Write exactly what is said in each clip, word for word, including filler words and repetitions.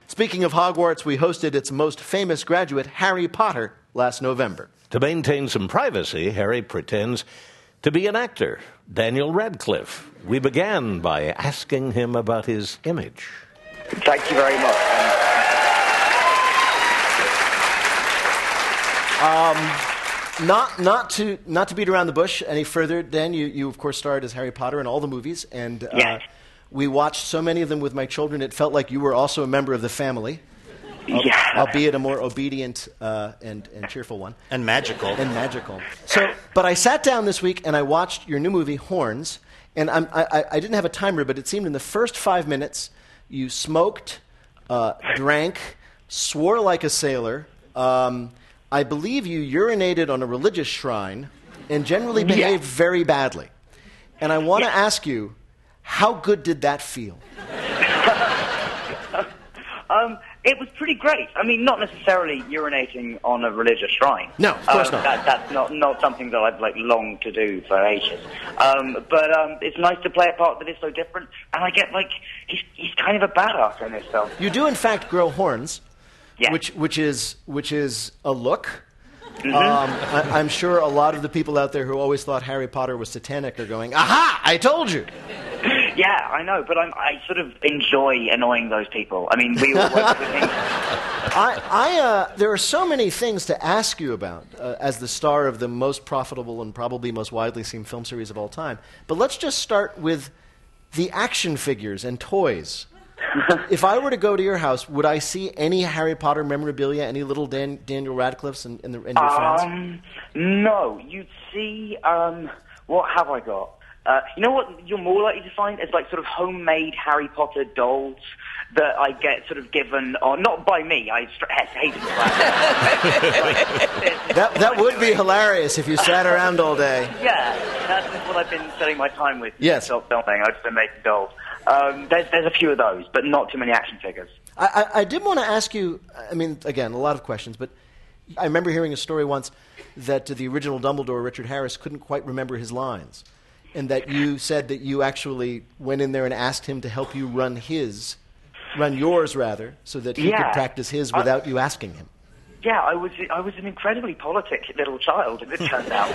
Speaking of Hogwarts, we hosted its most famous graduate, Harry Potter, last November. To maintain some privacy, Harry pretends to be an actor, Daniel Radcliffe. We began by asking him about his image. Thank you very much. Um, not not to not to beat around the bush any further, Dan, you, you of course starred as Harry Potter in all the movies, and uh, yes. we watched so many of them with my children, it felt like you were also a member of the family. Yeah. Albeit a more obedient uh, and, and cheerful one. And magical. And magical. So, but I sat down this week and I watched your new movie, Horns, and I'm, I, I didn't have a timer, but it seemed in the first five minutes you smoked, uh, drank, swore like a sailor. Um, I believe you urinated on a religious shrine and generally behaved yeah. very badly. And I want to yeah. ask you, how good did that feel? um... It was pretty great. I mean, not necessarily urinating on a religious shrine. No, of course um, not. That, that's not, not something that I've like longed to do for ages. Um, but um, it's nice to play a part that is so different. And I get like he's he's kind of a badass in this film. You do, in fact, grow horns, yeah. which which is which is a look. Mm-hmm. Um, I, I'm sure a lot of the people out there who always thought Harry Potter was satanic are going, "Aha! I told you." Yeah, I know, but I'm, I sort of enjoy annoying those people. I mean, we all work with things. I, I, uh, there are so many things to ask you about uh, as the star of the most profitable and probably most widely seen film series of all time. But let's just start with the action figures and toys. If I were to go to your house, would I see any Harry Potter memorabilia, any little Dan, Daniel Radcliffes and, and, the, and your friends? Um, no, you'd see, um, what have I got? Uh, you know what you're more likely to find is like sort of homemade Harry Potter dolls that I get sort of given, or not by me, I st- hate it. that that would be hilarious if you sat around all day. Yeah, that's what I've been spending my time with. Yes. Filming. I've just been making dolls. Um, there's, there's a few of those, but not too many action figures. I, I, I did want to ask you, I mean, again, a lot of questions, but I remember hearing a story once that the original Dumbledore, Richard Harris, couldn't quite remember his lines. And that you said that you actually went in there and asked him to help you run his, run yours rather, so that he yeah. could practice his without uh, you asking him. Yeah, I was I was an incredibly politic little child, as it turns out.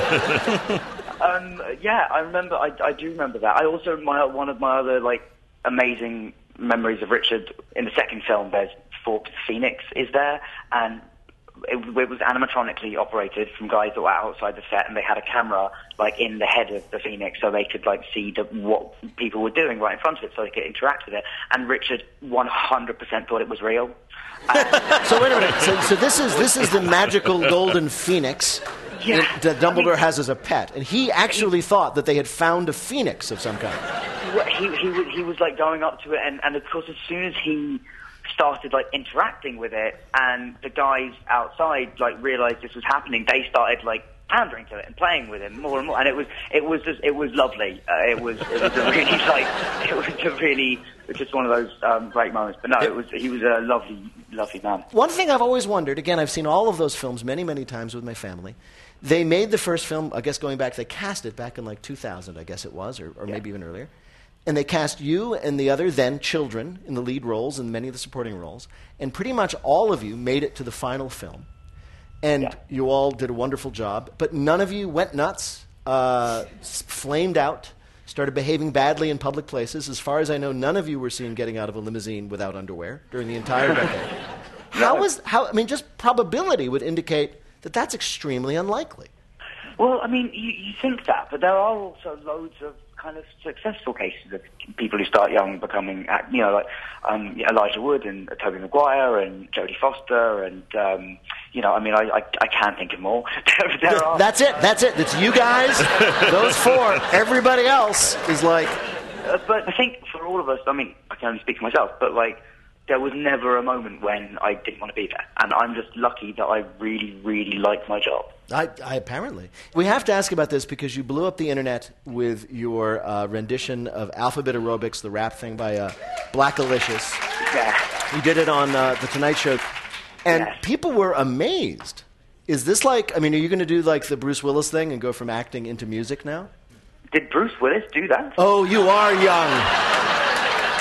um, yeah, I remember. I, I do remember that. I also my one of my other like amazing memories of Richard in the second film. There's Fawkes Phoenix is there, and It, it was animatronically operated from guys that were outside the set, and they had a camera like in the head of the Phoenix, so they could like see the, what people were doing right in front of it, so they could interact with it. And Richard one hundred percent thought it was real. So wait a minute. So, so this is this is the magical golden Phoenix yeah. that, that Dumbledore I mean, has as a pet, and he actually he, thought that they had found a phoenix of some kind. He he was, he was like going up to it, and, and of course as soon as he started like interacting with it, and the guys outside like realized this was happening, they started like pandering to it and playing with him more and more, and it was it was just it was lovely. Uh, it was it was a really like it was a really it was just one of those um, great moments. But no, it was he was a lovely lovely man. One thing I've always wondered, again, I've seen all of those films many many times with my family. They made the first film, I guess going back, they cast it back in like two thousand, I guess it was, or, or yeah. maybe even earlier. And they cast you and the other then children in the lead roles and many of the supporting roles. And pretty much all of you made it to the final film. And yeah. you all did a wonderful job. But none of you went nuts, uh, flamed out, started behaving badly in public places. As far as I know, none of you were seen getting out of a limousine without underwear during the entire decade. How was, how, I mean, just probability would indicate that that's extremely unlikely. Well, I mean, you, you think that, but there are also loads of kind of successful cases of people who start young becoming, you know, like um, Elijah Wood and uh, Tobey Maguire and Jodie Foster and, um, you know, I mean, I, I, I can't think of more. there, there are, That's it. That's it. It's you guys, those four. Everybody else is like... Uh, but I think for all of us, I mean, I can only speak for myself, but like, there was never a moment when I didn't want to be there. And I'm just lucky that I really, really like my job. I, I apparently. We have to ask about this because you blew up the internet with your uh, rendition of Alphabet Aerobics, the rap thing by uh, Blackalicious. Yeah. You did it on uh, The Tonight Show. And yes. people were amazed. Is this like, I mean, are you going to do like the Bruce Willis thing and go from acting into music now? Did Bruce Willis do that? Oh, you are young.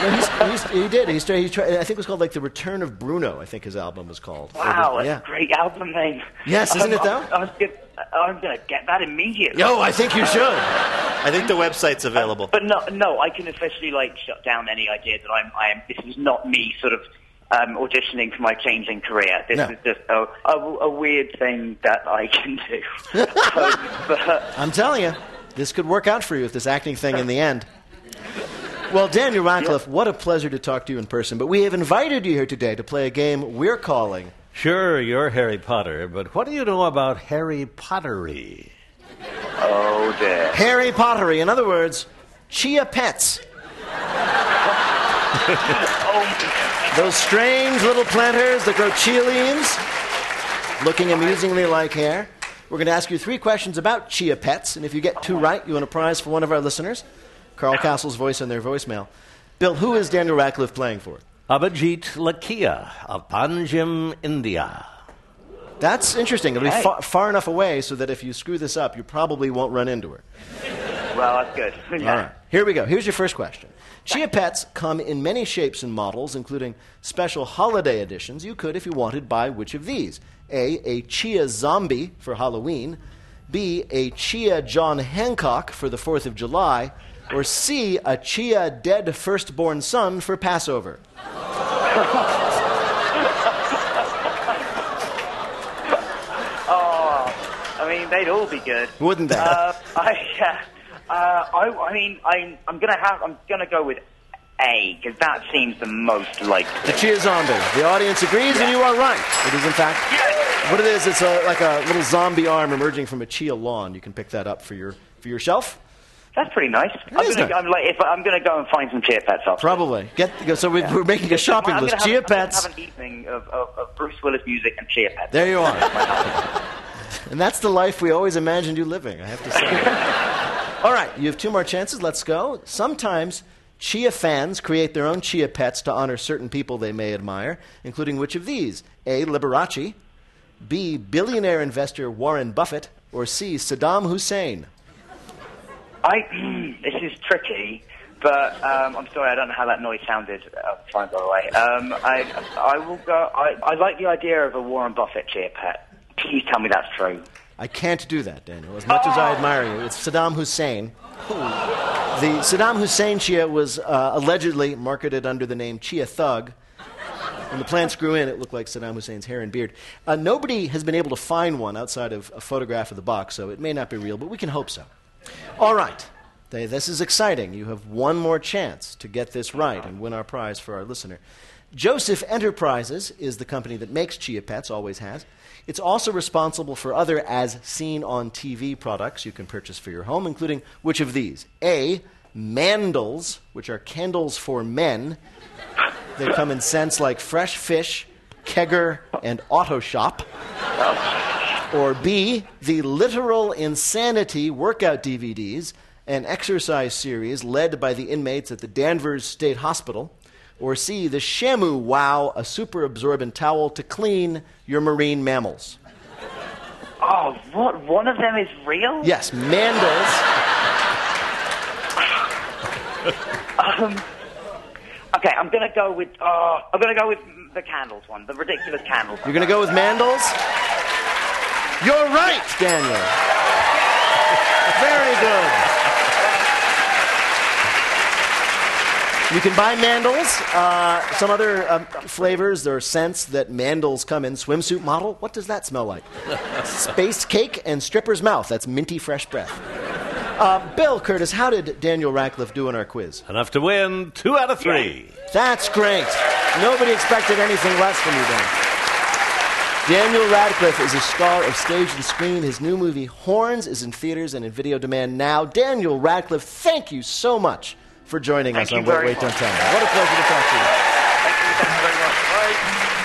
No, he's, he's, he did. He's, he tried, I think it was called like The Return of Bruno, I think his album was called. Wow, was, that's yeah. a great album name. Yes, isn't I'm, it, though? I'm, I'm going to get that immediately. Yo, I think you should. I think the website's available. But no, no, I can officially like shut down any idea that I'm. I am. This is not me, sort of um, auditioning for my changing career. This No. is just a, a, a weird thing that I can do. um, but, I'm telling you, this could work out for you with this acting thing in the end. Well, Daniel Radcliffe, what a pleasure to talk to you in person. But we have invited you here today to play a game we're calling... Sure, you're Harry Potter, but what do you know about Harry Pottery? oh dear. Harry Pottery. In other words, chia pets. Oh, Those strange little planters that grow chia leaves, looking amusingly like hair. We're going to ask you three questions about chia pets, and if you get two right, you win a prize for one of our listeners. Carl Castle's voice in their voicemail. Bill, who is Daniel Radcliffe playing for? Abhijit Lakia of Panjim, India. That's interesting. It'll be Hey. fa- far enough away so that if you screw this up, you probably won't run into her. well, that's good. Yeah. All right. Here we go. Here's your first question. Chia pets come in many shapes and models, including special holiday editions. You could, if you wanted, buy which of these? A, a chia zombie for Halloween. B, a chia John Hancock for the fourth of July. Or C, a chia dead firstborn son for Passover. Oh, I mean, they'd all be good. Wouldn't they? Uh, I, uh, uh, I, I mean, I, I'm gonna have, I'm gonna go with A because that seems the most likely. The chia zombie. The audience agrees, and you are right. It is, in fact, what it is. It's a, like a little zombie arm emerging from a chia lawn. You can pick that up for your for your shelf. That's pretty nice. I'm is gonna, nice. I'm like, if I'm gonna go and find some chia pets after. Probably. Get go. So we've, we're making a shopping I'm list. gonna Chia have, I'm gonna pets. have an evening of, of, of Bruce Willis music and chia pets. There you are. And that's the life we always imagined you living, I have to say. All right, you have two more chances. Let's go. Sometimes chia fans create their own chia pets to honor certain people they may admire, including which of these? A, Liberace, B, billionaire investor Warren Buffett, or C, Saddam Hussein. I this is tricky, but um, I'm sorry, I don't know how that noise sounded. Uh, fine, by the way. Um, I I will go. I, I like the idea of a Warren Buffett chia pet. Please tell me that's true. I can't do that, Daniel. As much as I admire you, it's Saddam Hussein. The Saddam Hussein chia was uh, allegedly marketed under the name Chia Thug. When the plants grew in, it looked like Saddam Hussein's hair and beard. Uh, nobody has been able to find one outside of a photograph of the box, so it may not be real, but we can hope so. All right. They, this is exciting. You have one more chance to get this right and win our prize for our listener. Joseph Enterprises is the company that makes Chia Pets, always has. It's also responsible for other as-seen-on-T V products you can purchase for your home, including which of these? A, Mandals, which are candles for men. They come in scents like Fresh Fish, Kegger, and Auto Shop. Or B, the Literal Insanity workout D V Ds, an exercise series led by the inmates at the Danvers State Hospital. Or C, the Shamu Wow, a super absorbent towel to clean your marine mammals. Oh, what? One of them is real? Yes, Mandals. um, okay, I'm gonna go with. Uh, I'm gonna go with the candles one, the ridiculous candles. You're going to go with Mandals? You're right, Daniel. Very good. You can buy Mandals. Uh, some other um, flavors, there are scents that Mandals come in. Swimsuit model, what does that smell like? Space cake and stripper's mouth. That's minty fresh breath. Uh, Bill Curtis, how did Daniel Radcliffe do in our quiz? Enough to win two out of three. That's great. Nobody expected anything less from you, Dan. Daniel Radcliffe is a star of stage and screen. His new movie, Horns, is in theaters and in video demand now. Daniel Radcliffe, thank you so much for joining Thank us you on Wait, very Wait, Don't much. Tell Me. What a pleasure to talk to you. Thank you, thank you very much. Bye.